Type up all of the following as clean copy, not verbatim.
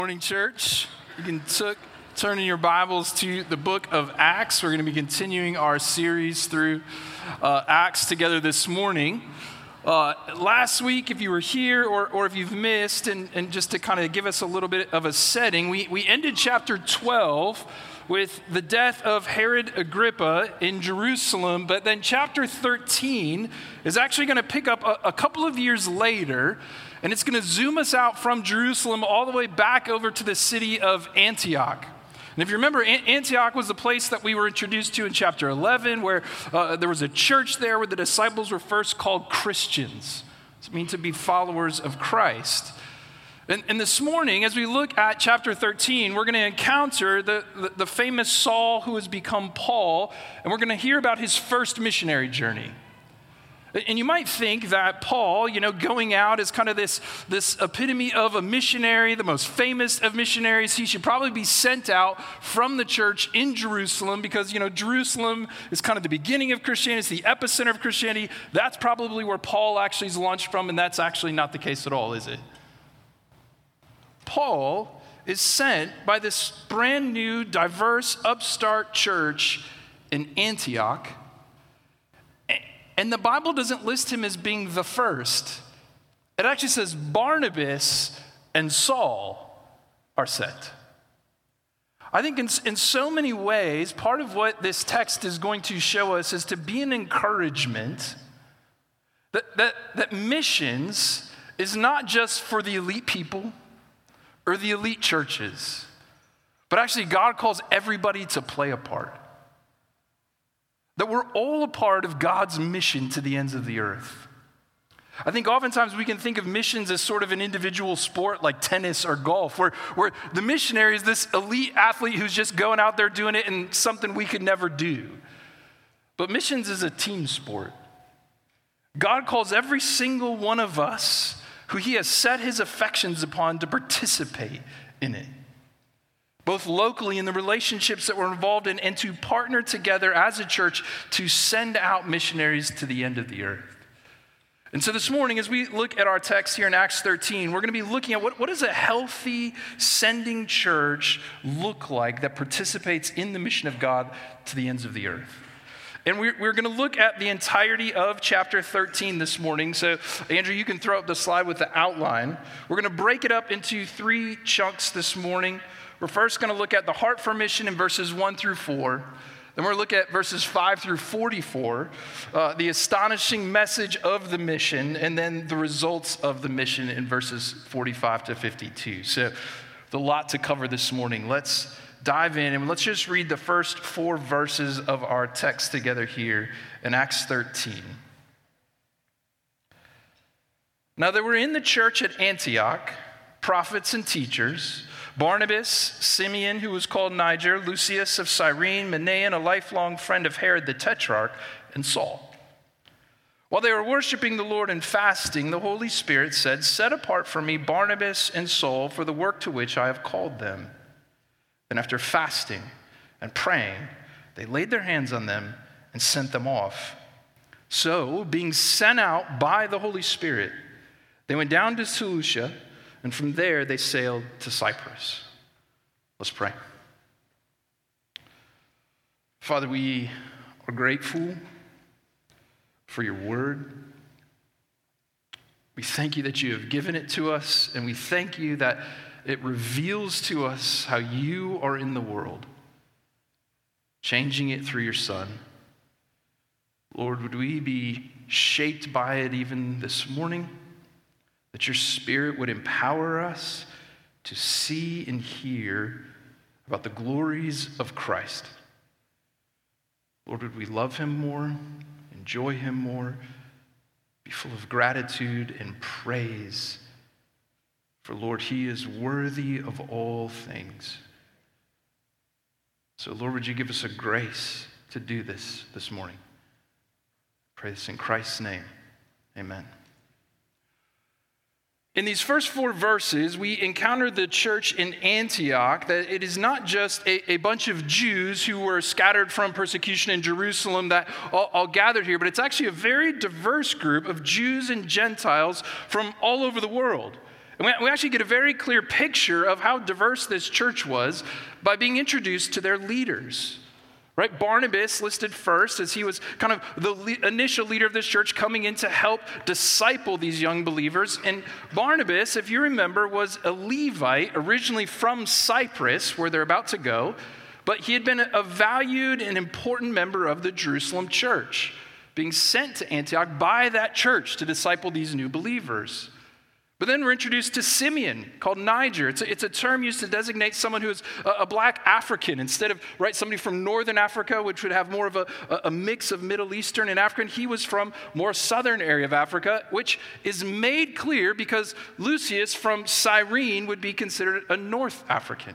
Morning, church. You can turn in your Bibles to the book of Acts. We're going to be continuing our series through Acts together this morning. Last week, if you were here or if you've missed, and just to kind of give us a little bit of a setting, we ended chapter 12 with the death of Herod Agrippa in Jerusalem, but then chapter 13 is actually going to pick up a couple of years later, and it's going to zoom us out from Jerusalem all the way back over to the city of Antioch. And if you remember, Antioch was the place that we were introduced to in chapter 11, where there was a church there where the disciples were first called Christians. It means to be followers of Christ. And this morning, as we look at chapter 13, we're going to encounter the famous Saul who has become Paul, and we're going to hear about his first missionary journey. And you might think that Paul, going out is kind of this epitome of a missionary, the most famous of missionaries. He should probably be sent out from the church in Jerusalem because, Jerusalem is kind of the beginning of Christianity. It's the epicenter of Christianity. That's probably where Paul actually is launched from, and that's actually not the case at all, is it? Paul is sent by this brand new, diverse, upstart church in Antioch. And the Bible doesn't list him as being the first. It actually says Barnabas and Saul are sent. I think in so many ways, part of what this text is going to show us is to be an encouragement that missions is not just for the elite people or the elite churches, but actually God calls everybody to play a part. That we're all a part of God's mission to the ends of the earth. I think oftentimes we can think of missions as sort of an individual sport like tennis or golf, where the missionary is this elite athlete who's just going out there doing it and something we could never do. But missions is a team sport. God calls every single one of us who he has set his affections upon to participate in it, both locally in the relationships that we're involved in, and to partner together as a church to send out missionaries to the end of the earth. And so this morning, as we look at our text here in Acts 13, we're going to be looking at what does a healthy sending church look like that participates in the mission of God to the ends of the earth. And we're going to look at the entirety of chapter 13 this morning. So, Andrew, you can throw up the slide with the outline. We're going to break it up into 3 chunks this morning. We're first going to look at the heart for mission in verses 1 through 4. Then we're going to look at verses 5 through 44, the astonishing message of the mission, and then the results of the mission in verses 45 to 52. So, there's a lot to cover this morning. Let's dive in and let's just read the first 4 verses of our text together here in Acts 13. Now there were in the church at Antioch prophets and teachers: Barnabas, Simeon, who was called Niger, Lucius of Cyrene, Manaen, a lifelong friend of Herod the Tetrarch, and Saul. While they were worshiping the Lord and fasting, the Holy Spirit said, "Set apart for me Barnabas and Saul for the work to which I have called them." And after fasting and praying, they laid their hands on them and sent them off. So, being sent out by the Holy Spirit, they went down to Seleucia, and from there they sailed to Cyprus. Let's pray. Father, we are grateful for your word. We thank you that you have given it to us, and we thank you that it reveals to us how you are in the world, changing it through your Son. Lord, would we be shaped by it even this morning, that your Spirit would empower us to see and hear about the glories of Christ. Lord, would we love him more, enjoy him more, be full of gratitude and praise. For Lord, he is worthy of all things. So Lord, would you give us a grace to do this morning? I pray this in Christ's name. Amen. In these first 4 verses, we encounter the church in Antioch, that it is not just a bunch of Jews who were scattered from persecution in Jerusalem that all gathered here, but it's actually a very diverse group of Jews and Gentiles from all over the world. And we actually get a very clear picture of how diverse this church was by being introduced to their leaders. Right? Barnabas listed first as he was kind of the initial leader of this church coming in to help disciple these young believers. And Barnabas, if you remember, was a Levite originally from Cyprus, where they're about to go, but he had been a valued and important member of the Jerusalem church, being sent to Antioch by that church to disciple these new believers. But then we're introduced to Simeon, called Niger. It's a term used to designate someone who is a black African instead of somebody from northern Africa, which would have more of a mix of Middle Eastern and African. He was from more southern area of Africa, which is made clear because Lucius from Cyrene would be considered a North African.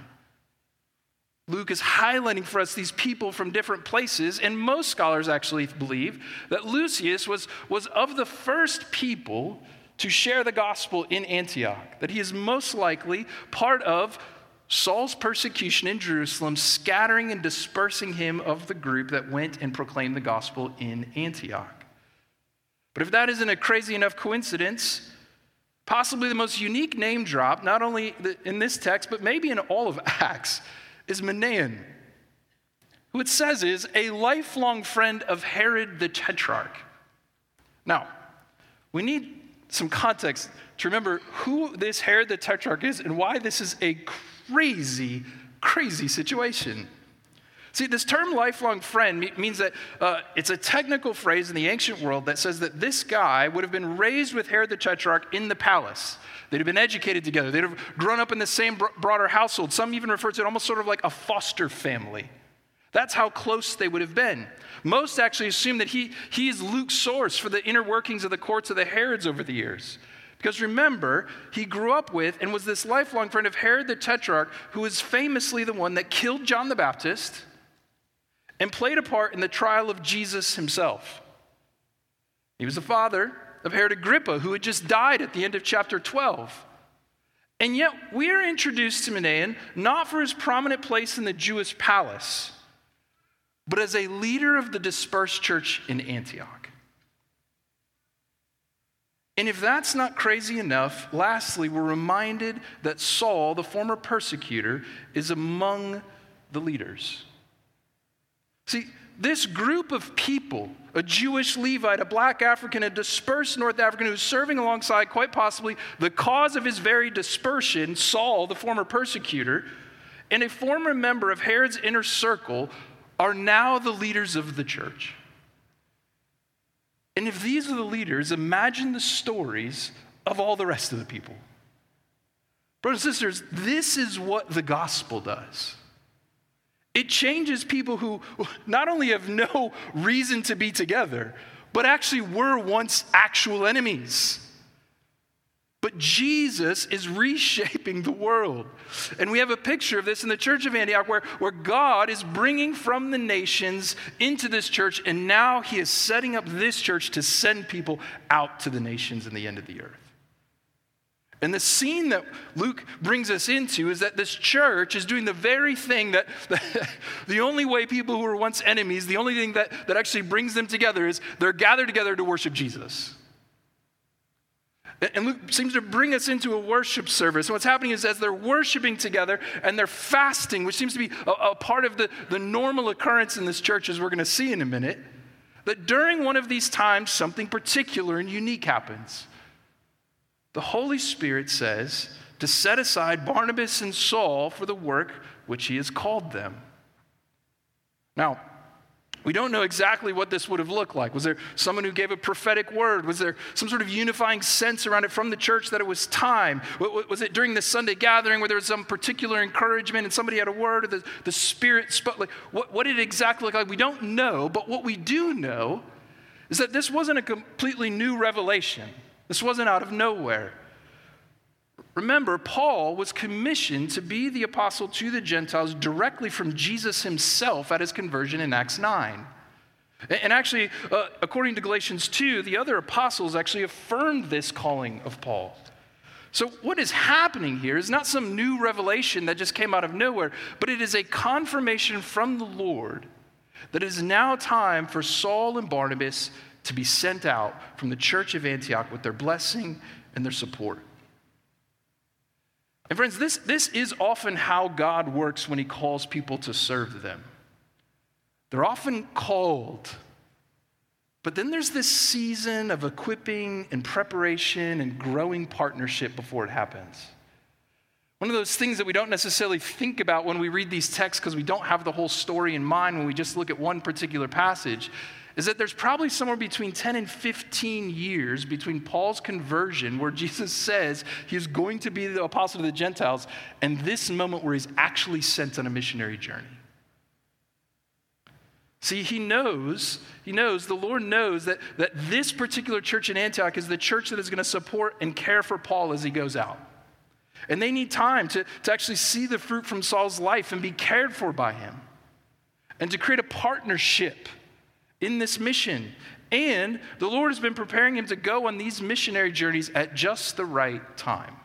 Luke is highlighting for us these people from different places, and most scholars actually believe that Lucius was of the first people to share the gospel in Antioch, that he is most likely part of Saul's persecution in Jerusalem, scattering and dispersing him of the group that went and proclaimed the gospel in Antioch. But if that isn't a crazy enough coincidence, possibly the most unique name drop, not only in this text, but maybe in all of Acts, is Manaen, who it says is a lifelong friend of Herod the Tetrarch. Now, we need some context to remember who this Herod the Tetrarch is and why this is a crazy, crazy situation. See, this term lifelong friend means that it's a technical phrase in the ancient world that says that this guy would have been raised with Herod the Tetrarch in the palace. They'd have been educated together. They'd have grown up in the same broader household. Some even refer to it almost sort of like a foster family. That's how close they would have been. Most actually assume that he is Luke's source for the inner workings of the courts of the Herods over the years. Because remember, he grew up with and was this lifelong friend of Herod the Tetrarch, who was famously the one that killed John the Baptist and played a part in the trial of Jesus himself. He was the father of Herod Agrippa, who had just died at the end of chapter 12. And yet we are introduced to Manaen not for his prominent place in the Jewish palace, but as a leader of the dispersed church in Antioch. And if that's not crazy enough, lastly, we're reminded that Saul, the former persecutor, is among the leaders. See, this group of people, a Jewish Levite, a black African, a dispersed North African who's serving alongside, quite possibly, the cause of his very dispersion, Saul, the former persecutor, and a former member of Herod's inner circle, are now the leaders of the church. And if these are the leaders, imagine the stories of all the rest of the people. Brothers and sisters, this is what the gospel does. It changes people who not only have no reason to be together, but actually were once actual enemies. But Jesus is reshaping the world. And we have a picture of this in the church of Antioch where God is bringing from the nations into this church, and now he is setting up this church to send people out to the nations and the end of the earth. And the scene that Luke brings us into is that this church is doing the very thing that the only way people who were once enemies, the only thing that actually brings them together is they're gathered together to worship Jesus. And Luke seems to bring us into a worship service. And what's happening is as they're worshiping together and they're fasting, which seems to be a part of the normal occurrence in this church, as we're going to see in a minute, that during one of these times, something particular and unique happens. The Holy Spirit says to set aside Barnabas and Saul for the work which he has called them. Now, we don't know exactly what this would have looked like. Was there someone who gave a prophetic word? Was there some sort of unifying sense around it from the church that it was time? Was it during the Sunday gathering where there was some particular encouragement and somebody had a word, or the Spirit spoke? Like, what did it exactly look like? We don't know, but what we do know is that this wasn't a completely new revelation. This wasn't out of nowhere. Remember, Paul was commissioned to be the apostle to the Gentiles directly from Jesus himself at his conversion in Acts 9. And actually, according to Galatians 2, the other apostles actually affirmed this calling of Paul. So what is happening here is not some new revelation that just came out of nowhere, but it is a confirmation from the Lord that it is now time for Saul and Barnabas to be sent out from the church of Antioch with their blessing and their support. And friends, this is often how God works when he calls people to serve them. They're often called, but then there's this season of equipping and preparation and growing partnership before it happens. One of those things that we don't necessarily think about when we read these texts because we don't have the whole story in mind when we just look at one particular passage is that there's probably somewhere between 10 and 15 years between Paul's conversion, where Jesus says he's going to be the apostle to the Gentiles, and this moment where he's actually sent on a missionary journey. See, the Lord knows that this particular church in Antioch is the church that is going to support and care for Paul as he goes out. And they need time to actually see the fruit from Saul's life and be cared for by him, and to create a partnership in this mission. And the Lord has been preparing him to go on these missionary journeys at just the right time.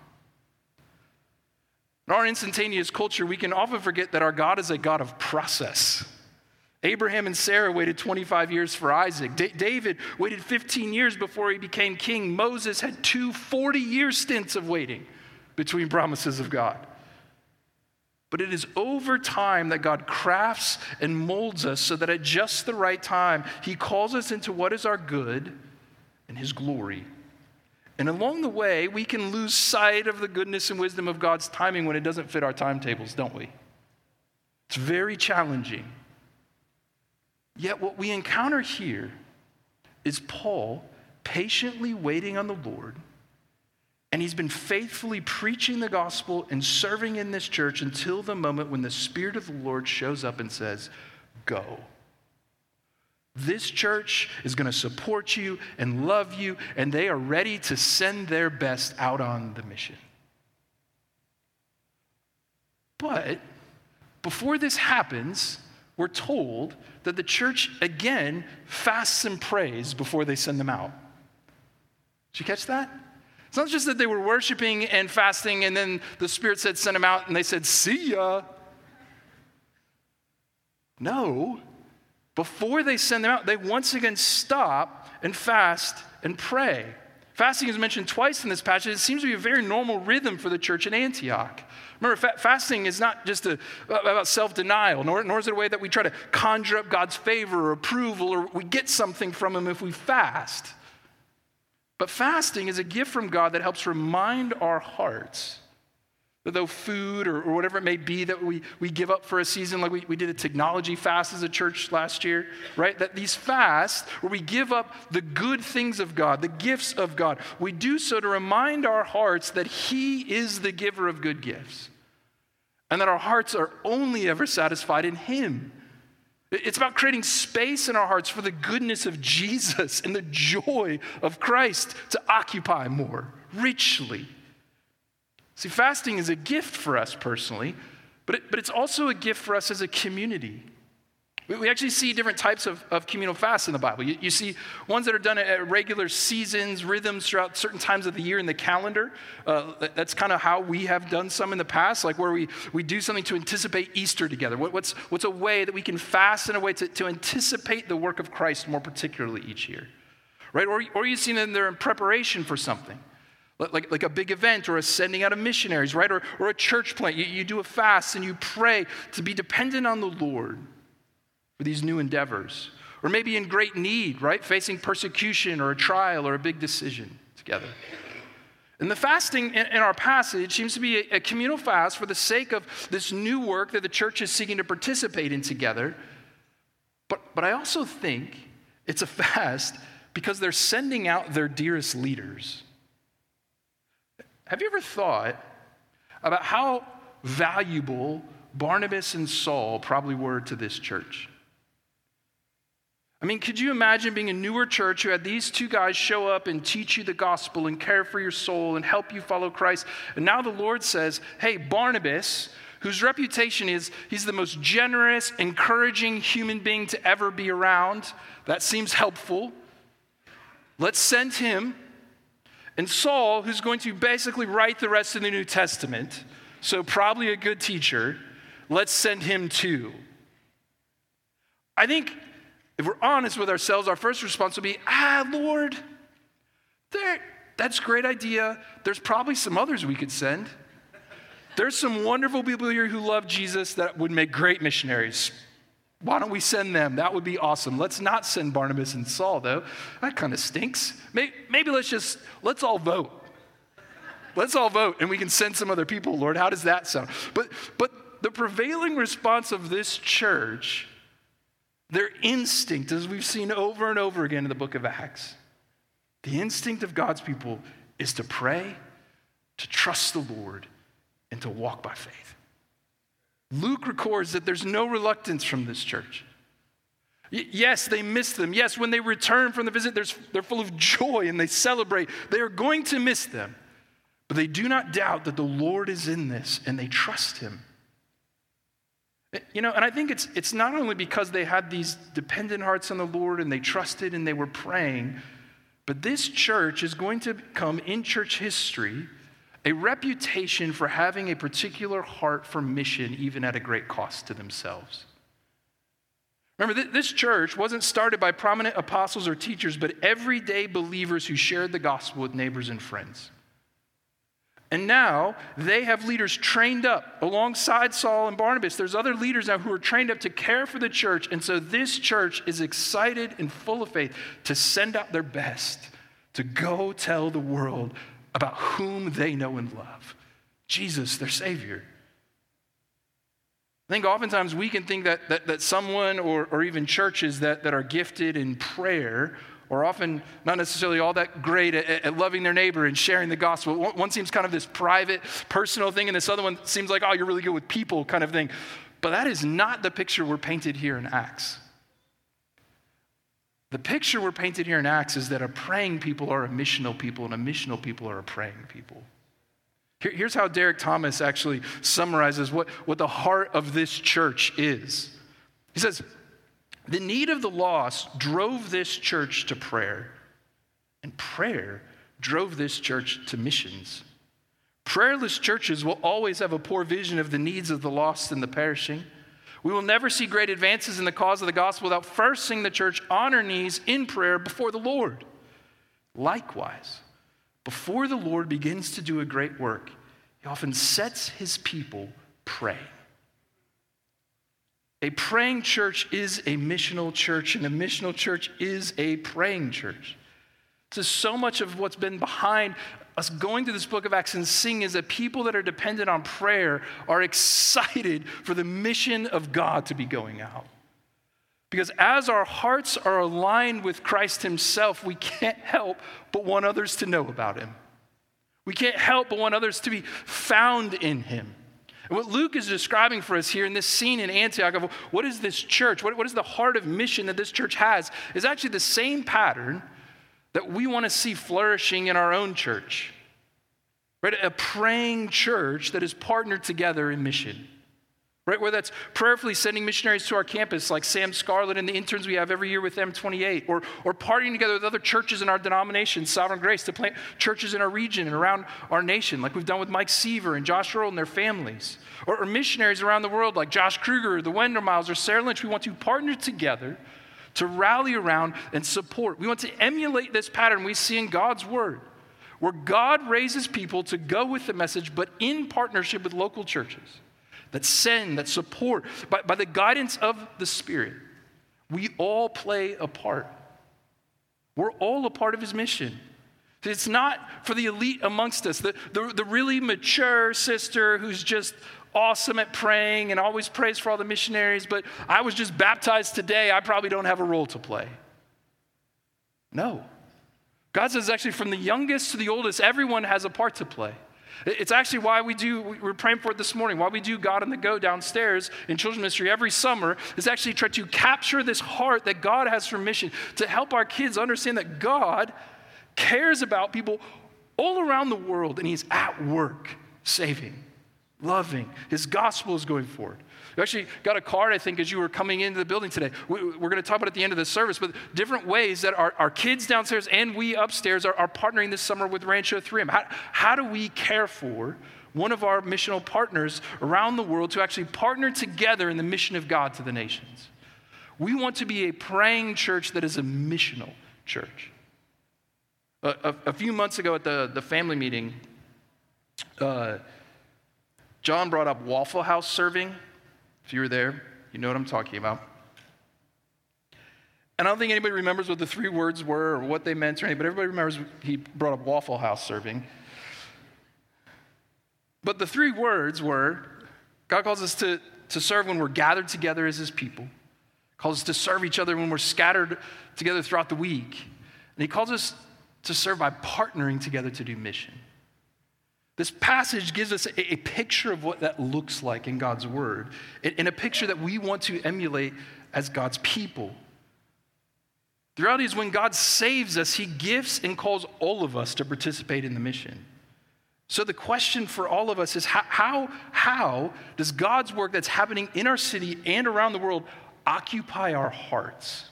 In our instantaneous culture, we can often forget that our God is a God of process. Abraham and Sarah waited 25 years for Isaac. David waited 15 years before he became king. Moses had 2 40-year stints of waiting between promises of God. But it is over time that God crafts and molds us so that at just the right time, he calls us into what is our good and his glory. And along the way, we can lose sight of the goodness and wisdom of God's timing when it doesn't fit our timetables, don't we? It's very challenging. Yet what we encounter here is Paul patiently waiting on the Lord, and he's been faithfully preaching the gospel and serving in this church until the moment when the Spirit of the Lord shows up and says, go. This church is going to support you and love you, and they are ready to send their best out on the mission. But before this happens, we're told that the church again fasts and prays before they send them out. Did you catch that? It's not just that they were worshiping and fasting and then the Spirit said send them out and they said, see ya. No. Before they send them out, they once again stop and fast and pray. Fasting is mentioned twice in this passage. It seems to be a very normal rhythm for the church in Antioch. Remember, fasting is not just about self-denial, nor is it a way that we try to conjure up God's favor or approval or we get something from him if we fast. But fasting is a gift from God that helps remind our hearts that though food or whatever it may be that we give up for a season, like we did a technology fast as a church last year, right? That these fasts where we give up the good things of God, the gifts of God, we do so to remind our hearts that he is the giver of good gifts and that our hearts are only ever satisfied in him. It's about creating space in our hearts for the goodness of Jesus and the joy of Christ to occupy more richly. See, fasting is a gift for us personally, but it's also a gift for us as a community. We actually see different types of communal fasts in the Bible. You see ones that are done at regular seasons, rhythms throughout certain times of the year in the calendar. That's kind of how we have done some in the past, like where we do something to anticipate Easter together. What's a way that we can fast in a way to anticipate the work of Christ more particularly each year, right? Or you see them there in preparation for something. Like a big event or a sending out of missionaries, right? Or a church plant. You do a fast and you pray to be dependent on the Lord for these new endeavors. Or maybe in great need, right? Facing persecution or a trial or a big decision together. And the fasting in our passage seems to be a communal fast for the sake of this new work that the church is seeking to participate in together. But I also think it's a fast because they're sending out their dearest leaders. Have you ever thought about how valuable Barnabas and Saul probably were to this church? I mean, could you imagine being a newer church who had these two guys show up and teach you the gospel and care for your soul and help you follow Christ? And now the Lord says, hey, Barnabas, whose reputation is he's the most generous, encouraging human being to ever be around. That seems helpful. Let's send him. And Saul, who's going to basically write the rest of the New Testament, so probably a good teacher, let's send him too. I think if we're honest with ourselves, our first response will be, Lord, that's a great idea. There's probably some others we could send. There's some wonderful people here who love Jesus that would make great missionaries. Why don't we send them? That would be awesome. Let's not send Barnabas and Saul, though. That kind of stinks. Maybe let's all vote. Let's all vote, and we can send some other people, Lord. How does that sound? But the prevailing response of this church, their instinct, as we've seen over and over again in the book of Acts, the instinct of God's people is to pray, to trust the Lord, and to walk by faith. Luke records that there's no reluctance from this church. Yes, they miss them. Yes, when they return from the visit, they're full of joy and they celebrate. They are going to miss them. But they do not doubt that the Lord is in this and they trust him. And I think it's not only because they had these dependent hearts on the Lord and they trusted and they were praying, but this church is going to become, in church history, a reputation for having a particular heart for mission, even at a great cost to themselves. Remember, this church wasn't started by prominent apostles or teachers, but everyday believers who shared the gospel with neighbors and friends. And now they have leaders trained up alongside Saul and Barnabas. There's other leaders now who are trained up to care for the church. And so this church is excited and full of faith to send out their best to go tell the world about whom they know and love, Jesus, their Savior. I think oftentimes we can think that someone or even churches that are gifted in prayer are often not necessarily all that great at loving their neighbor and sharing the gospel. One seems kind of this private, personal thing, and this other one seems like, oh, you're really good with people kind of thing. But that is not the picture we're painted here in Acts. The picture we're painted here in Acts is that a praying people are a missional people, and a missional people are a praying people. Here's how Derek Thomas actually summarizes what the heart of this church is. He says, the need of the lost drove this church to prayer, and prayer drove this church to missions. Prayerless churches will always have a poor vision of the needs of the lost and the perishing. We will never see great advances in the cause of the gospel without first seeing the church on her knees in prayer before the Lord. Likewise, before the Lord begins to do a great work, he often sets his people praying. A praying church is a missional church, and a missional church is a praying church. So much of what's been behind us going through this book of Acts and seeing is that people that are dependent on prayer are excited for the mission of God to be going out. Because as our hearts are aligned with Christ himself, we can't help but want others to know about him. We can't help but want others to be found in him. And what Luke is describing for us here in this scene in Antioch of what is this church, what is the heart of mission that this church has, is actually the same pattern that we want to see flourishing in our own church. Right? A praying church that is partnered together in mission. Right? Where that's prayerfully sending missionaries to our campus like Sam Scarlett and the interns we have every year with M28, or partnering together with other churches in our denomination, Sovereign Grace, to plant churches in our region and around our nation, like we've done with Mike Seaver and Josh Earl and their families. Or missionaries around the world like Josh Kruger, or the Wender Miles, or Sarah Lynch. We want to partner together to rally around and support. We want to emulate this pattern we see in God's word, where God raises people to go with the message, but in partnership with local churches that send, that support, by the guidance of the Spirit. We all play a part. We're all a part of his mission. It's not for the elite amongst us, the really mature sister who's just awesome at praying and always prays for all the missionaries, but I was just baptized today, I probably don't have a role to play. No. God says actually from the youngest to the oldest, everyone has a part to play. It's actually why we're praying for it this morning, why we do God on the Go downstairs in children's ministry every summer, is actually try to capture this heart that God has for mission, to help our kids understand that God cares about people all around the world, and he's at work saving, loving. His gospel is going forward. You actually got a card, I think, as you were coming into the building today. We're going to talk about it at the end of the service, but different ways that our kids downstairs and we upstairs are partnering this summer with Rancho 3M. How do we care for one of our missional partners around the world to actually partner together in the mission of God to the nations? We want to be a praying church that is a missional church. A few months ago at the family meeting, John brought up Waffle House serving. If you were there, you know what I'm talking about. And I don't think anybody remembers what the 3 words were or what they meant or anything, but everybody remembers he brought up Waffle House serving. But the 3 words were, God calls us to serve when we're gathered together as his people. He calls us to serve each other when we're scattered together throughout the week. And he calls us to serve by partnering together to do mission. This passage gives us a picture of what that looks like in God's word, and a picture that we want to emulate as God's people. The reality is when God saves us, he gifts and calls all of us to participate in the mission. So the question for all of us is how does God's work that's happening in our city and around the world occupy our hearts?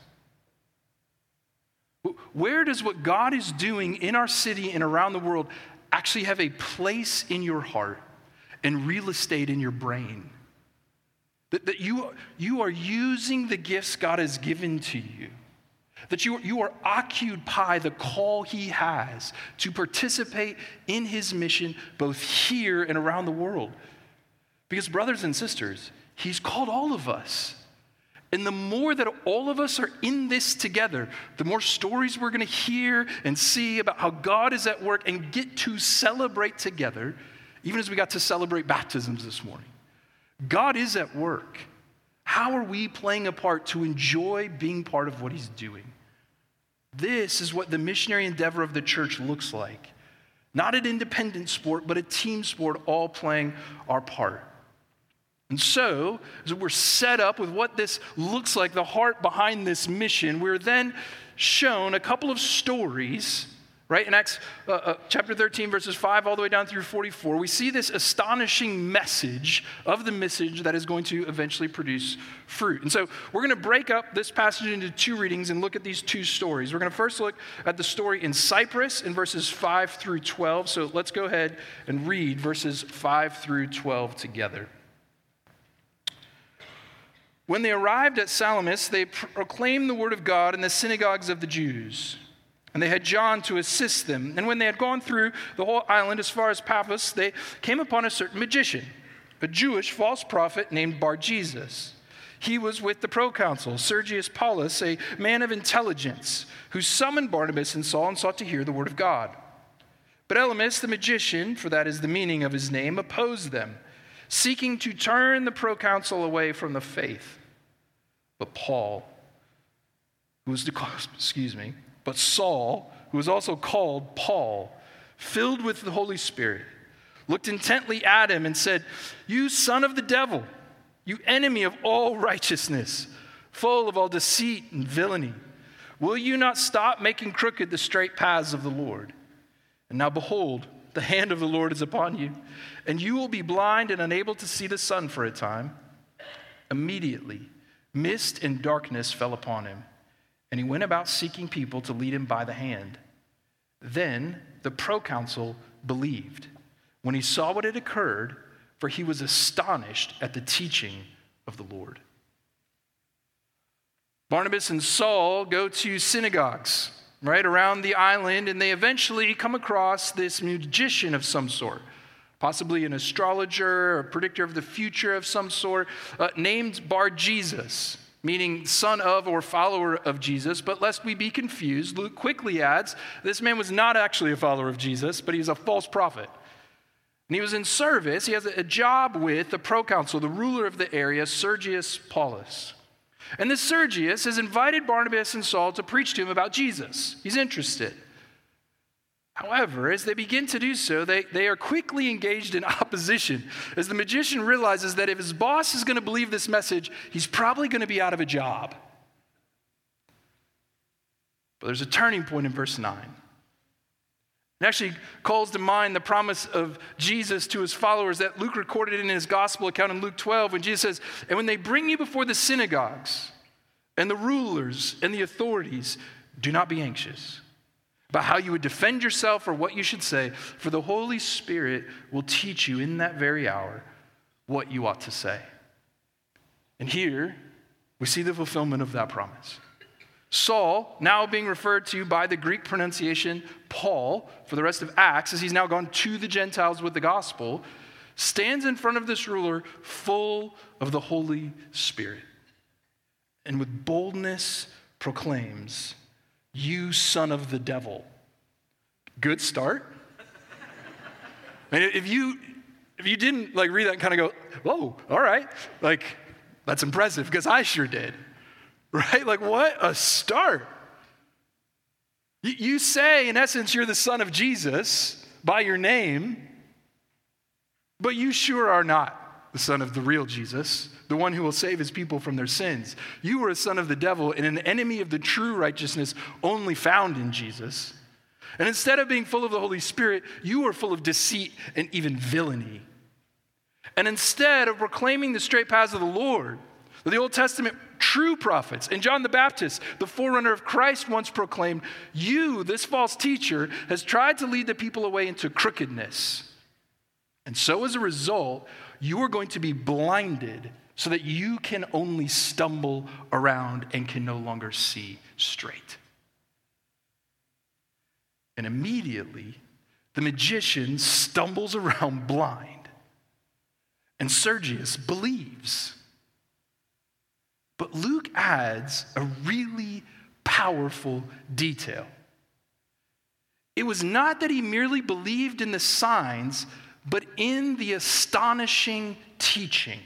Where does what God is doing in our city and around the world actually have a place in your heart and real estate in your brain? That you are using the gifts God has given to you. That you are occupied the call he has to participate in his mission both here and around the world. Because brothers and sisters, he's called all of us. And the more that all of us are in this together, the more stories we're going to hear and see about how God is at work and get to celebrate together, even as we got to celebrate baptisms this morning. God is at work. How are we playing a part to enjoy being part of what he's doing? This is what the missionary endeavor of the church looks like. Not an independent sport, but a team sport, all playing our part. And so, as we're set up with what this looks like, the heart behind this mission, we're then shown a couple of stories, right? In Acts chapter 13, verses 5 all the way down through 44, we see this astonishing message of the message that is going to eventually produce fruit. And so we're going to break up this passage into 2 readings and look at these 2 stories. We're going to first look at the story in Cyprus in verses 5 through 12. So let's go ahead and read verses 5 through 12 together. When they arrived at Salamis, they proclaimed the word of God in the synagogues of the Jews. And they had John to assist them. And when they had gone through the whole island as far as Paphos, they came upon a certain magician, a Jewish false prophet named Bar-Jesus. He was with the proconsul, Sergius Paulus, a man of intelligence, who summoned Barnabas and Saul and sought to hear the word of God. But Elymas, the magician, for that is the meaning of his name, opposed them, seeking to turn the proconsul away from the faith. But Saul, who was also called Paul, filled with the Holy Spirit, looked intently at him and said, "You son of the devil, you enemy of all righteousness, full of all deceit and villainy, will you not stop making crooked the straight paths of the Lord? And now behold, the hand of the Lord is upon you, and you will be blind and unable to see the sun for a time." Immediately, mist and darkness fell upon him, and he went about seeking people to lead him by the hand. Then the proconsul believed when he saw what had occurred, for he was astonished at the teaching of the Lord. Barnabas and Saul go to synagogues, right, around the island, and they eventually come across this magician of some sort, possibly an astrologer or a predictor of the future of some sort, named Bar-Jesus, meaning son of or follower of Jesus. But lest we be confused, Luke quickly adds, this man was not actually a follower of Jesus, but he was a false prophet. And he was in service, he has a job with the proconsul, the ruler of the area, Sergius Paulus. And this Sergius has invited Barnabas and Saul to preach to him about Jesus. He's interested. However, as they begin to do so, they are quickly engaged in opposition, as the magician realizes that if his boss is going to believe this message, he's probably going to be out of a job. But there's a turning point in verse 9. It actually calls to mind the promise of Jesus to his followers that Luke recorded in his gospel account in Luke 12, when Jesus says, "And when they bring you before the synagogues and the rulers and the authorities, do not be anxious about how you would defend yourself or what you should say, for the Holy Spirit will teach you in that very hour what you ought to say." And here we see the fulfillment of that promise. Saul, now being referred to by the Greek pronunciation Paul for the rest of Acts, as he's now gone to the Gentiles with the gospel, stands in front of this ruler full of the Holy Spirit and with boldness proclaims, "You son of the devil." Good start. I mean, if you didn't read that and kind of go, "Whoa, all right," that's impressive, because I sure did, right? What a start. You say, in essence, you're the son of Jesus by your name, but you sure are not the son of the real Jesus, the one who will save his people from their sins. You are a son of the devil and an enemy of the true righteousness only found in Jesus. And instead of being full of the Holy Spirit, you are full of deceit and even villainy. And instead of proclaiming the straight paths of the Lord, the Old Testament true prophets and John the Baptist, the forerunner of Christ, once proclaimed, you, this false teacher, has tried to lead the people away into crookedness. And so as a result, you are going to be blinded so that you can only stumble around and can no longer see straight. And immediately, the magician stumbles around blind, and Sergius believes. But Luke adds a really powerful detail. It was not that he merely believed in the signs, but in the astonishing teaching.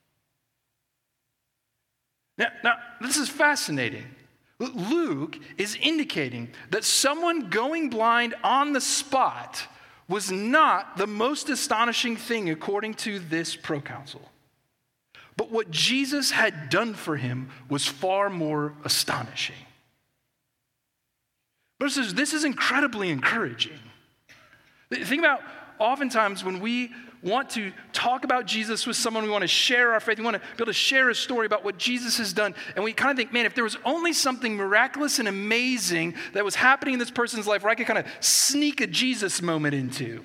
Now, this is fascinating. Luke is indicating that someone going blind on the spot was not the most astonishing thing according to this proconsul. But what Jesus had done for him was far more astonishing. But this is incredibly encouraging. Think about oftentimes when we want to talk about Jesus with someone, we want to share our faith, we want to be able to share a story about what Jesus has done, and we kind of think, man, if there was only something miraculous and amazing that was happening in this person's life where I could kind of sneak a Jesus moment into.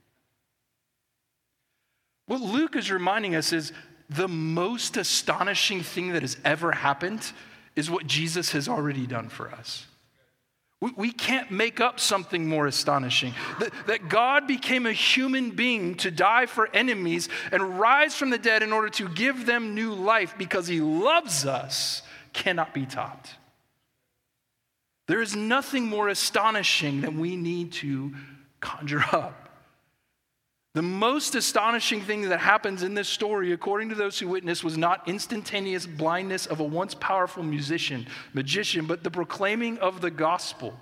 What Luke is reminding us is the most astonishing thing that has ever happened is what Jesus has already done for us. We can't make up something more astonishing. That God became a human being to die for enemies and rise from the dead in order to give them new life because he loves us cannot be topped. There is nothing more astonishing than we need to conjure up. The most astonishing thing that happens in this story, according to those who witnessed, was not instantaneous blindness of a once powerful magician, but the proclaiming of the gospel.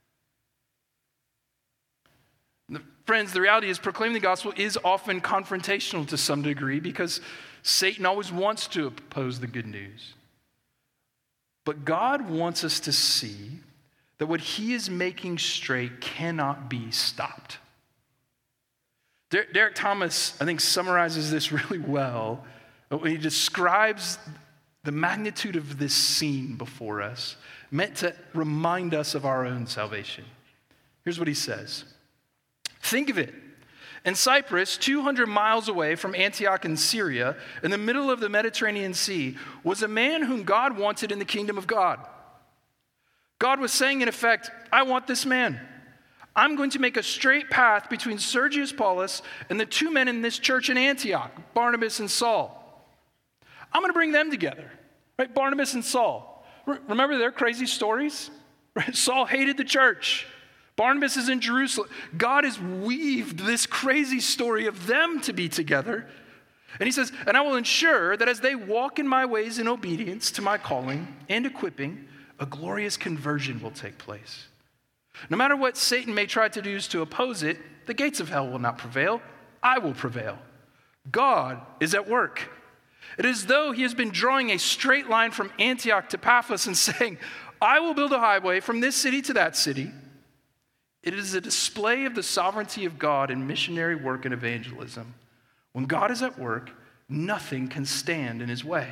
Friends, the reality is proclaiming the gospel is often confrontational to some degree because Satan always wants to oppose the good news. But God wants us to see that what he is making straight cannot be stopped. Derek Thomas, I think, summarizes this really well when he describes the magnitude of this scene before us, meant to remind us of our own salvation. Here's what he says. Think of it. In Cyprus, 200 miles away from Antioch in Syria, in the middle of the Mediterranean Sea, was a man whom God wanted in the kingdom of God. God was saying, in effect, I want this man. I'm going to make a straight path between Sergius Paulus and the two men in this church in Antioch, Barnabas and Saul. I'm going to bring them together, right? Barnabas and Saul. Remember their crazy stories? Right? Saul hated the church. Barnabas is in Jerusalem. God has weaved this crazy story of them to be together. And he says, and I will ensure that as they walk in my ways in obedience to my calling and equipping, a glorious conversion will take place. No matter what Satan may try to do to oppose it, the gates of hell will not prevail. I will prevail. God is at work. It is as though he has been drawing a straight line from Antioch to Paphos and saying, I will build a highway from this city to that city. It is a display of the sovereignty of God in missionary work and evangelism. When God is at work, nothing can stand in his way.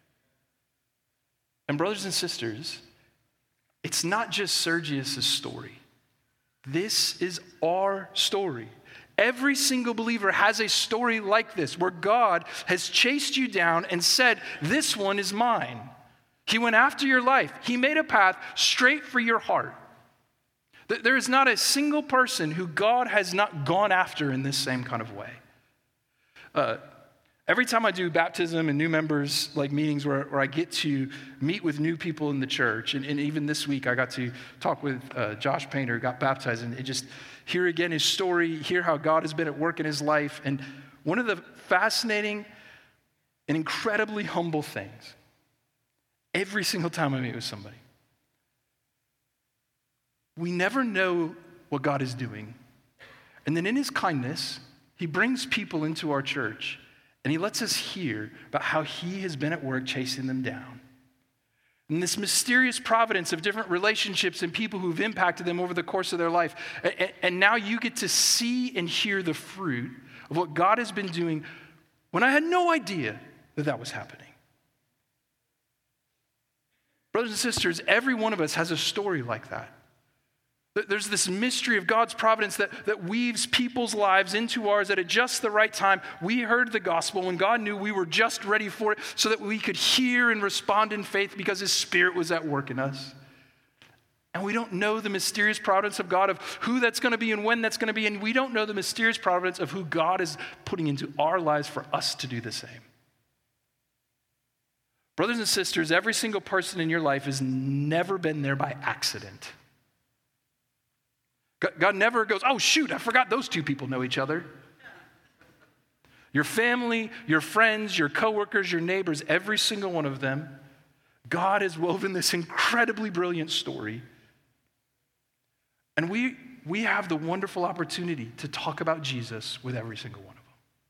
And brothers and sisters, it's not just Sergius' story. This is our story. Every single believer has a story like this, where God has chased you down and said, this one is mine. He went after your life. He made a path straight for your heart. There is not a single person who God has not gone after in this same kind of way. Every time I do baptism and new members like meetings where I get to meet with new people in the church, and even this week I got to talk with Josh Painter, who got baptized, and just hear again his story, hear how God has been at work in his life. And one of the fascinating and incredibly humble things, every single time I meet with somebody, we never know what God is doing. And then in his kindness, he brings people into our church and he lets us hear about how he has been at work chasing them down. And this mysterious providence of different relationships and people who've impacted them over the course of their life. And now you get to see and hear the fruit of what God has been doing when I had no idea that was happening. Brothers and sisters, every one of us has a story like that. There's this mystery of God's providence that weaves people's lives into ours at just the right time. We heard the gospel when God knew we were just ready for it so that we could hear and respond in faith because his Spirit was at work in us. And we don't know the mysterious providence of God of who that's going to be and when that's going to be. And we don't know the mysterious providence of who God is putting into our lives for us to do the same. Brothers and sisters, every single person in your life has never been there by accident. God never goes, oh, shoot, I forgot those two people know each other. Your family, your friends, your coworkers, your neighbors, every single one of them, God has woven this incredibly brilliant story. And we have the wonderful opportunity to talk about Jesus with every single one of them.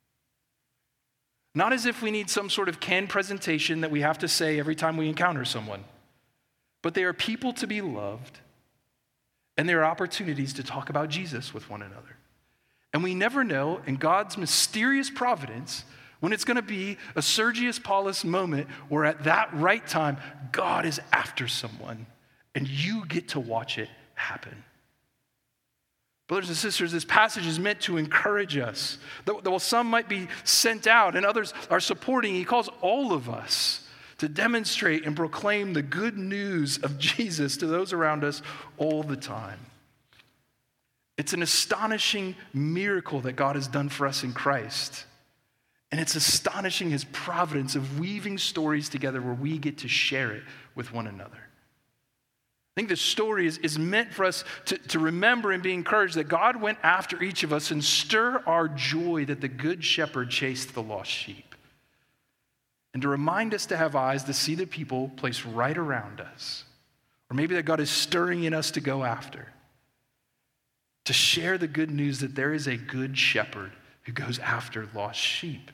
Not as if we need some sort of canned presentation that we have to say every time we encounter someone, but they are people to be loved. And there are opportunities to talk about Jesus with one another. And we never know, in God's mysterious providence, when it's going to be a Sergius Paulus moment where at that right time, God is after someone, and you get to watch it happen. Brothers and sisters, this passage is meant to encourage us. That while some might be sent out and others are supporting, he calls all of us to demonstrate and proclaim the good news of Jesus to those around us all the time. It's an astonishing miracle that God has done for us in Christ. And it's astonishing his providence of weaving stories together where we get to share it with one another. I think this story is meant for us to remember and be encouraged that God went after each of us and stir our joy that the good shepherd chased the lost sheep. And to remind us to have eyes to see the people placed right around us. Or maybe that God is stirring in us to go after. To share the good news that there is a good shepherd who goes after lost sheep.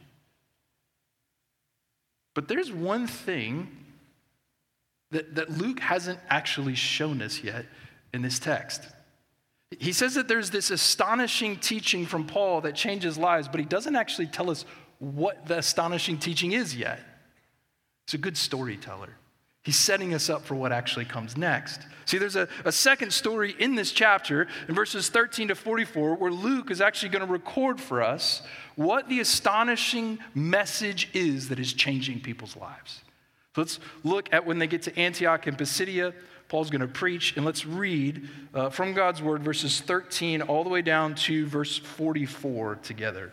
But there's one thing that Luke hasn't actually shown us yet in this text. He says that there's this astonishing teaching from Paul that changes lives, but he doesn't actually tell us what the astonishing teaching is yet. He's a good storyteller. He's setting us up for what actually comes next. See, there's a second story in this chapter, in verses 13 to 44, where Luke is actually going to record for us what the astonishing message is that is changing people's lives. So let's look at when they get to Antioch and Pisidia. Paul's going to preach, and let's read from God's word, verses 13 all the way down to verse 44 together.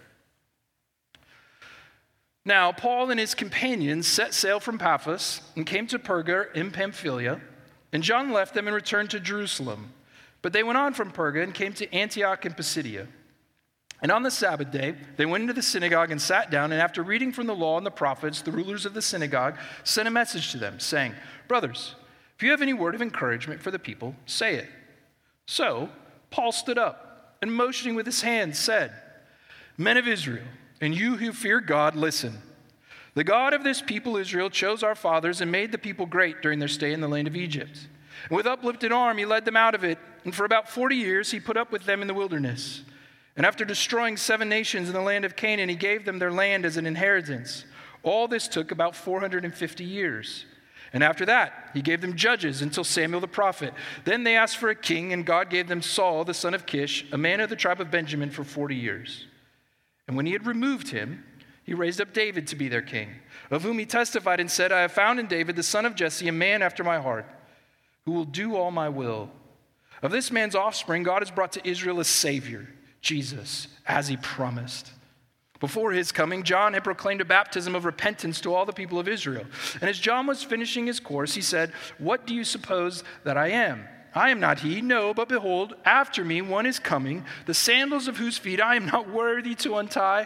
Now, Paul and his companions set sail from Paphos and came to Perga in Pamphylia, and John left them and returned to Jerusalem. But they went on from Perga and came to Antioch and Pisidia. And on the Sabbath day, they went into the synagogue and sat down, and after reading from the law and the prophets, the rulers of the synagogue sent a message to them, saying, "Brothers, if you have any word of encouragement for the people, say it." So Paul stood up and motioning with his hand said, "Men of Israel, and you who fear God, listen. The God of this people Israel chose our fathers and made the people great during their stay in the land of Egypt. And with uplifted arm he led them out of it, and for about 40 years he put up with them in the wilderness. And after destroying 7 nations in the land of Canaan, he gave them their land as an inheritance. All this took about 450 years. And after that, he gave them judges until Samuel the prophet. Then they asked for a king, and God gave them Saul, the son of Kish, a man of the tribe of Benjamin, for 40 years. And when he had removed him, he raised up David to be their king, of whom he testified and said, I have found in David, the son of Jesse, a man after my heart, who will do all my will. Of this man's offspring, God has brought to Israel a Savior, Jesus, as he promised. Before his coming, John had proclaimed a baptism of repentance to all the people of Israel. And as John was finishing his course, he said, "What do you suppose that I am? I am not he, no, but behold, after me one is coming, the sandals of whose feet I am not worthy to untie.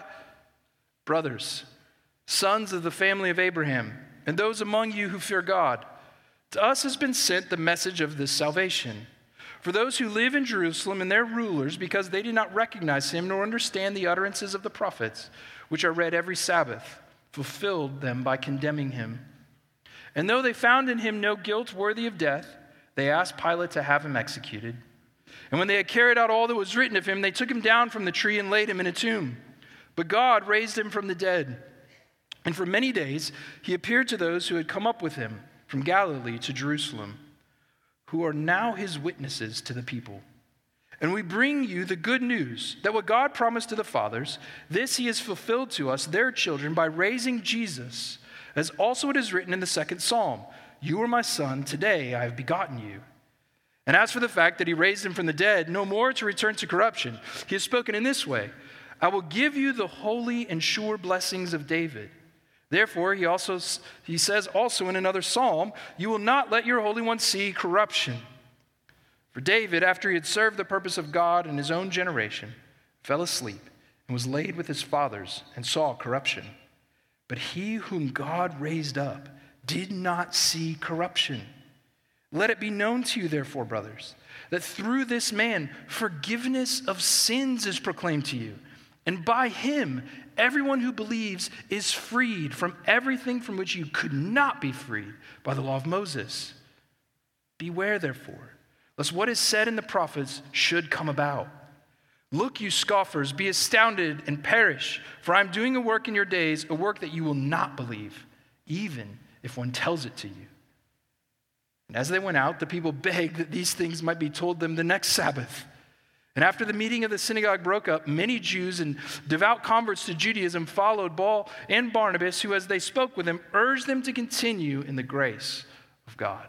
Brothers, sons of the family of Abraham, and those among you who fear God, to us has been sent the message of this salvation. For those who live in Jerusalem and their rulers, because they did not recognize him nor understand the utterances of the prophets, which are read every Sabbath, fulfilled them by condemning him. And though they found in him no guilt worthy of death, they asked Pilate to have him executed. And when they had carried out all that was written of him, they took him down from the tree and laid him in a tomb. But God raised him from the dead. And for many days he appeared to those who had come up with him from Galilee to Jerusalem, who are now his witnesses to the people. And we bring you the good news that what God promised to the fathers, this he has fulfilled to us, their children, by raising Jesus, as also it is written in the second psalm, 'You are my son, today I have begotten you.' And as for the fact that he raised him from the dead, no more to return to corruption, he has spoken in this way, 'I will give you the holy and sure blessings of David.' Therefore, he says also in another psalm, 'You will not let your Holy One see corruption.' For David, after he had served the purpose of God in his own generation, fell asleep and was laid with his fathers and saw corruption. But he whom God raised up did not see corruption. Let it be known to you, therefore, brothers, that through this man forgiveness of sins is proclaimed to you. And by him, everyone who believes is freed from everything from which you could not be freed by the law of Moses. Beware, therefore, lest what is said in the prophets should come about. Look, you scoffers, be astounded and perish, for I am doing a work in your days, a work that you will not believe, even if one tells it to you." And as they went out, the people begged that these things might be told them the next Sabbath. And after the meeting of the synagogue broke up, many Jews and devout converts to Judaism followed Paul and Barnabas, who, as they spoke with them, urged them to continue in the grace of God.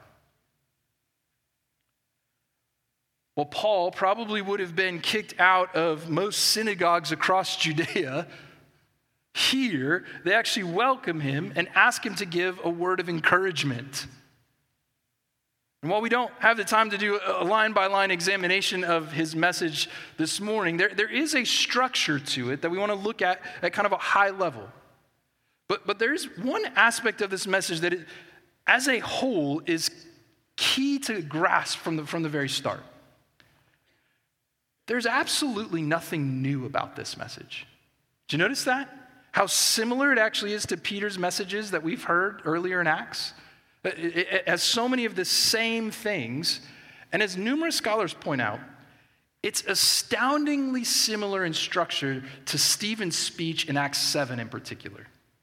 Well, Paul probably would have been kicked out of most synagogues across Judea. Here, they actually welcome him and ask him to give a word of encouragement. And while we don't have the time to do a line-by-line examination of his message this morning, there is a structure to it that we want to look at kind of a high level. But there's one aspect of this message that, as a whole, is key to grasp from the very start. There's absolutely nothing new about this message. Did you notice that? How similar it actually is to Peter's messages that we've heard earlier in Acts? It has so many of the same things. And as numerous scholars point out, it's astoundingly similar in structure to Stephen's speech in Acts 7 in particular.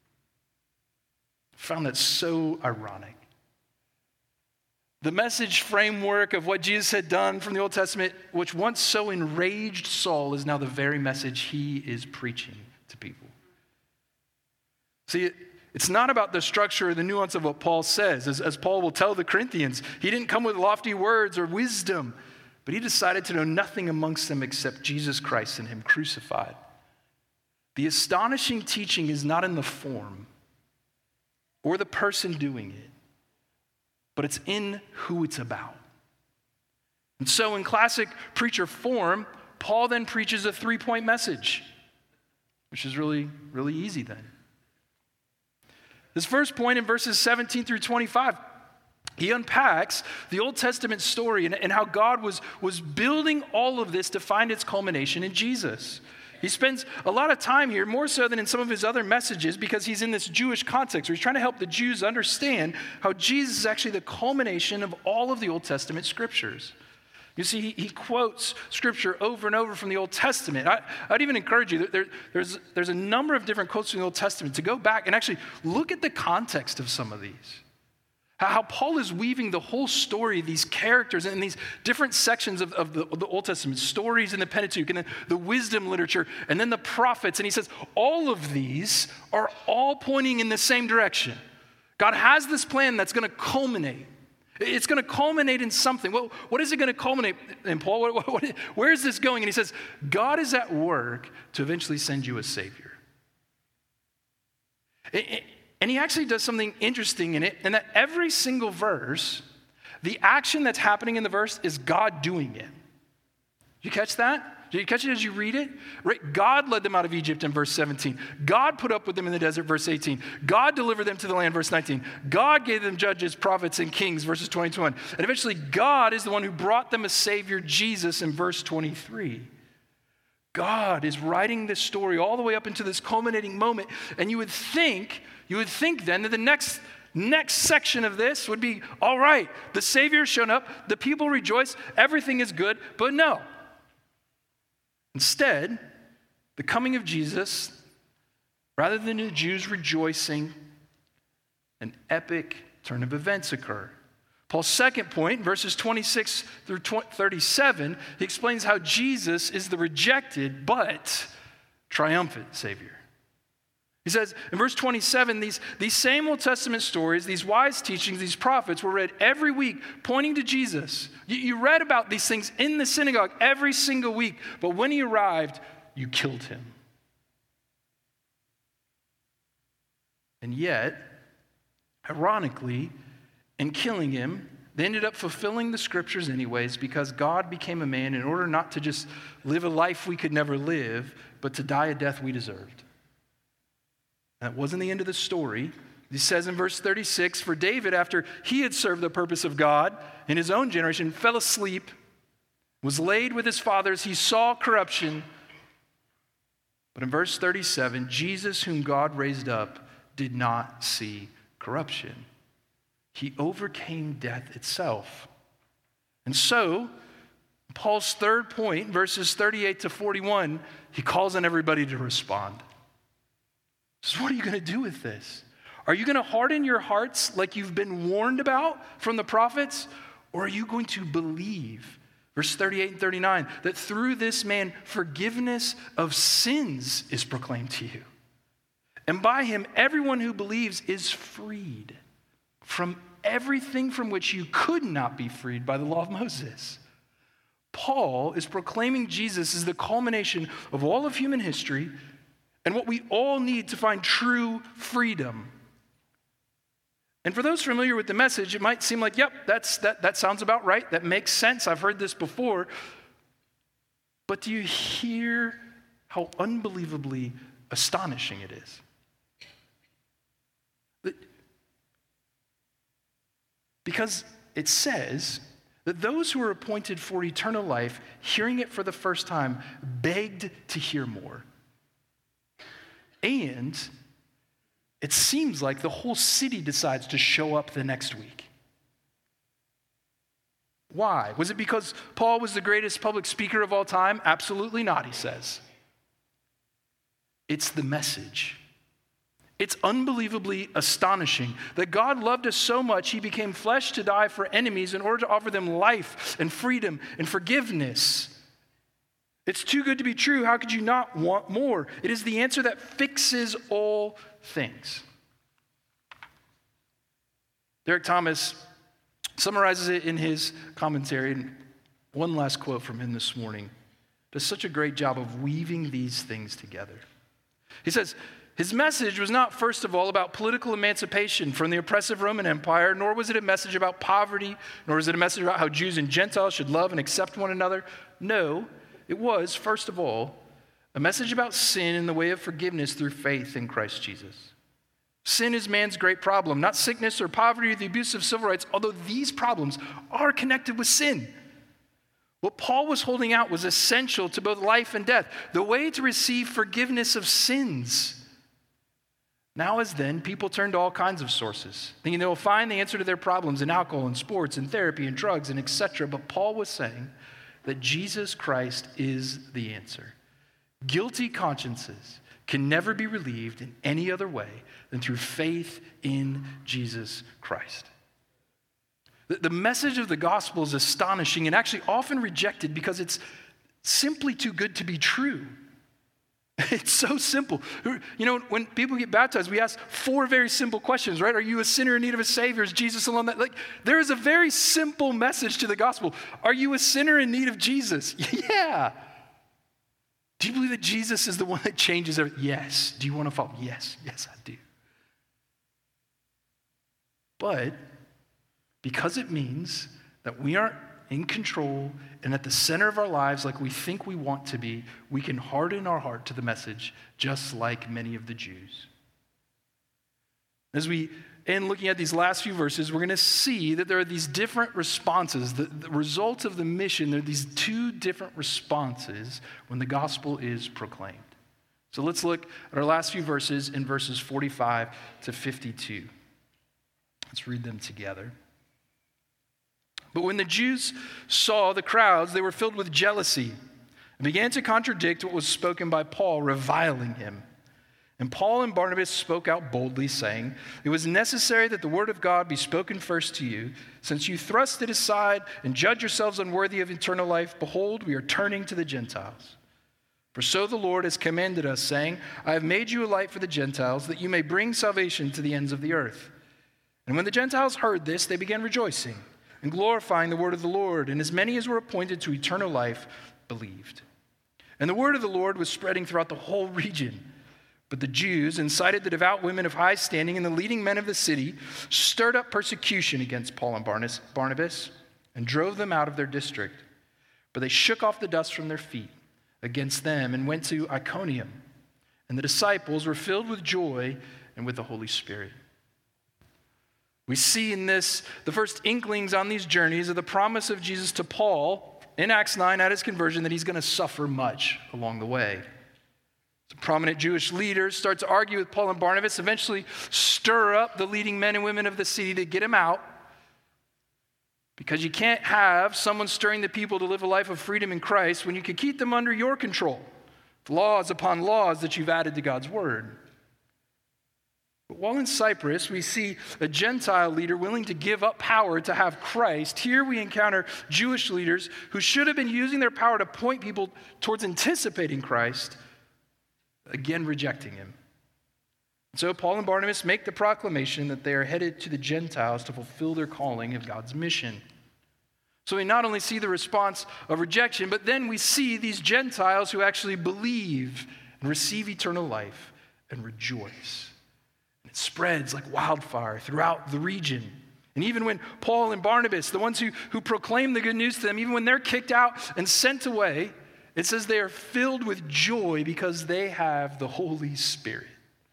I found that so ironic. The message framework of what Jesus had done from the Old Testament, which once so enraged Saul, is now the very message he is preaching to people. See, it's not about the structure or the nuance of what Paul says. As Paul will tell the Corinthians, he didn't come with lofty words or wisdom, but he decided to know nothing amongst them except Jesus Christ and him crucified. The astonishing teaching is not in the form or the person doing it, but it's in who it's about. And so in classic preacher form, Paul then preaches a 3-point message, which is really, really easy then. This first point in verses 17 through 25, he unpacks the Old Testament story and how God was building all of this to find its culmination in Jesus. He spends a lot of time here, more so than in some of his other messages, because he's in this Jewish context where he's trying to help the Jews understand how Jesus is actually the culmination of all of the Old Testament scriptures. You see, he quotes scripture over and over from the Old Testament. I'd even encourage you, there's a number of different quotes from the Old Testament to go back and actually look at the context of some of these. How Paul is weaving the whole story, these characters in these different sections of the Old Testament, stories in the Pentateuch, and then the wisdom literature, and then the prophets. And he says, all of these are all pointing in the same direction. God has this plan that's going to culminate. It's going to culminate in something. Well, what is it going to culminate in, Paul? Where is this going? And he says, God is at work to eventually send you a Savior. And he actually does something interesting in it, and that every single verse, the action that's happening in the verse is God doing it. Did you catch that? Did you catch it as you read it? Right? God led them out of Egypt in verse 17. God put up with them in the desert, verse 18. God delivered them to the land, verse 19. God gave them judges, prophets, and kings, verses 20 and 21. And eventually, God is the one who brought them a Savior, Jesus, in verse 23. God is writing this story all the way up into this culminating moment. And you would think then that the next section of this would be, all right, the Savior's shown up, the people rejoice, everything is good, but no. Instead, the coming of Jesus, rather than the Jews rejoicing, an epic turn of events occur. Paul's second point, verses 26 through 37, he explains how Jesus is the rejected but triumphant Savior. He says in verse 27, these same Old Testament stories, these wise teachings, these prophets were read every week pointing to Jesus. You read about these things in the synagogue every single week, but when he arrived, you killed him. And yet, ironically, in killing him, they ended up fulfilling the scriptures anyways because God became a man in order not to just live a life we could never live, but to die a death we deserved. That wasn't the end of the story. He says in verse 36, for David, after he had served the purpose of God in his own generation, fell asleep, was laid with his fathers, he saw corruption. But in verse 37, Jesus, whom God raised up, did not see corruption. He overcame death itself. And so, Paul's third point, verses 38 to 41, he calls on everybody to respond. So what are you going to do with this? Are you going to harden your hearts like you've been warned about from the prophets? Or are you going to believe, verse 38 and 39, that through this man forgiveness of sins is proclaimed to you? And by him, everyone who believes is freed from everything from which you could not be freed by the law of Moses. Paul is proclaiming Jesus as the culmination of all of human history and what we all need to find true freedom. And for those familiar with the message, it might seem like, yep, that sounds about right. That makes sense. I've heard this before. But do you hear how unbelievably astonishing it is? Because it says that those who were appointed for eternal life, hearing it for the first time, begged to hear more. And it seems like the whole city decides to show up the next week. Why? Was it because Paul was the greatest public speaker of all time? Absolutely not, he says. It's the message. It's unbelievably astonishing that God loved us so much, he became flesh to die for enemies in order to offer them life and freedom and forgiveness. It's too good to be true. How could you not want more? It is the answer that fixes all things. Derek Thomas summarizes it in his commentary. And one last quote from him this morning does such a great job of weaving these things together. He says, his message was not, first of all, about political emancipation from the oppressive Roman Empire, nor was it a message about poverty, nor was it a message about how Jews and Gentiles should love and accept one another. No, it was, first of all, a message about sin in the way of forgiveness through faith in Christ Jesus. Sin is man's great problem, not sickness or poverty or the abuse of civil rights, although these problems are connected with sin. What Paul was holding out was essential to both life and death, the way to receive forgiveness of sins. Now as then, people turn to all kinds of sources, thinking they will find the answer to their problems in alcohol and sports and therapy and drugs and etc. But Paul was saying that Jesus Christ is the answer. Guilty consciences can never be relieved in any other way than through faith in Jesus Christ. The message of the gospel is astonishing and actually often rejected because it's simply too good to be true. It's so simple. You know, when people get baptized, we ask 4 very simple questions, right? Are you a sinner in need of a Savior? Is Jesus alone? There is a very simple message to the gospel. Are you a sinner in need of Jesus? Yeah. Do you believe that Jesus is the one that changes everything? Yes. Do you want to follow? Yes. Yes, I do. But because it means that we aren't in control and at the center of our lives like we think we want to be, we can harden our heart to the message just like many of the Jews. As we end looking at these last few verses, we're going to see that there are these different responses. The result of the mission, there are these two different responses when the gospel is proclaimed. So let's look at our last few verses in verses 45 to 52. Let's read them together. But when the Jews saw the crowds, they were filled with jealousy and began to contradict what was spoken by Paul, reviling him. And Paul and Barnabas spoke out boldly, saying, "It was necessary that the word of God be spoken first to you. Since you thrust it aside and judge yourselves unworthy of eternal life, behold, we are turning to the Gentiles. For so the Lord has commanded us, saying, I have made you a light for the Gentiles, that you may bring salvation to the ends of the earth." And when the Gentiles heard this, they began rejoicing and glorifying the word of the Lord, and as many as were appointed to eternal life believed. And the word of the Lord was spreading throughout the whole region. But the Jews incited the devout women of high standing and the leading men of the city, stirred up persecution against Paul and Barnabas, and drove them out of their district. But they shook off the dust from their feet against them and went to Iconium. And the disciples were filled with joy and with the Holy Spirit. We see in this the first inklings on these journeys of the promise of Jesus to Paul in Acts 9 at his conversion that he's going to suffer much along the way. Some prominent Jewish leaders start to argue with Paul and Barnabas, eventually stir up the leading men and women of the city to get him out, because you can't have someone stirring the people to live a life of freedom in Christ when you can keep them under your control, laws upon laws that you've added to God's word. But while in Cyprus, we see a Gentile leader willing to give up power to have Christ. Here we encounter Jewish leaders who should have been using their power to point people towards anticipating Christ, again rejecting him. So Paul and Barnabas make the proclamation that they are headed to the Gentiles to fulfill their calling of God's mission. So we not only see the response of rejection, but then we see these Gentiles who actually believe and receive eternal life and rejoice. It spreads like wildfire throughout the region. And even when Paul and Barnabas, the ones who proclaim the good news to them, even when they're kicked out and sent away, it says they are filled with joy because they have the Holy Spirit.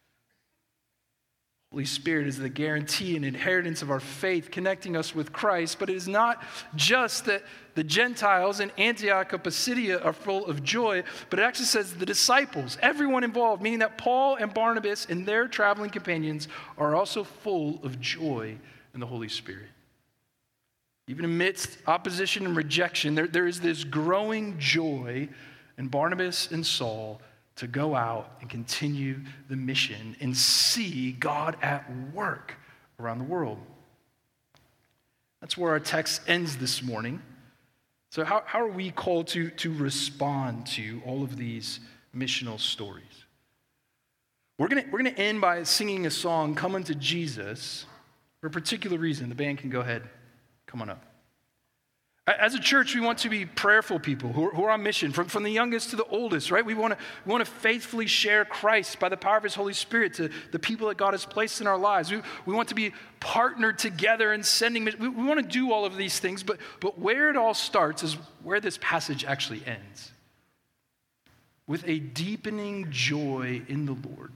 Holy Spirit is the guarantee and inheritance of our faith, connecting us with Christ. But it is not just that the Gentiles in Antioch of Pisidia are full of joy, but it actually says the disciples, everyone involved, meaning that Paul and Barnabas and their traveling companions are also full of joy in the Holy Spirit. Even amidst opposition and rejection, there is this growing joy in Barnabas and Saul to go out and continue the mission and see God at work around the world. That's where our text ends this morning. So how are we called to respond to all of these missional stories? We're gonna end by singing a song, "Come Unto Jesus," for a particular reason. The band can go ahead, come on up. As a church, we want to be prayerful people who are on mission, from the youngest to the oldest, right? We want to faithfully share Christ by the power of his Holy Spirit to the people that God has placed in our lives. We want to be partnered together in sending. We want to do all of these things, but where it all starts is where this passage actually ends. With a deepening joy in the Lord.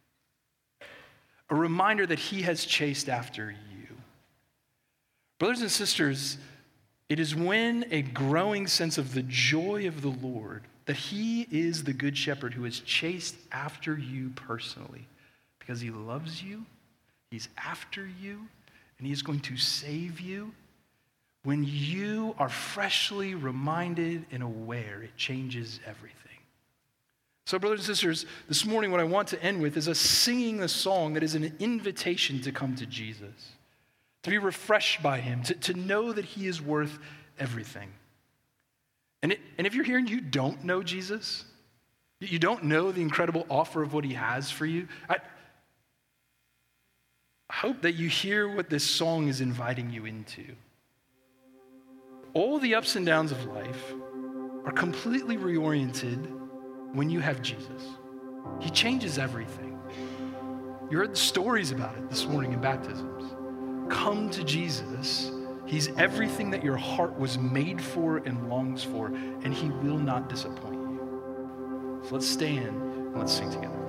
A reminder that he has chased after you. Brothers and sisters, it is when a growing sense of the joy of the Lord, that he is the good shepherd who has chased after you personally, because he loves you, he's after you, and he is going to save you. When you are freshly reminded and aware, it changes everything. So brothers and sisters, this morning what I want to end with is us singing a song that is an invitation to come to Jesus, to be refreshed by him, to know that he is worth everything. And if you're here and you don't know Jesus, you don't know the incredible offer of what he has for you, I hope that you hear what this song is inviting you into. All the ups and downs of life are completely reoriented when you have Jesus. He changes everything. You heard the stories about it this morning in baptisms. come to Jesus. He's everything that your heart was made for and longs for, and he will not disappoint you. So let's stand and let's sing together.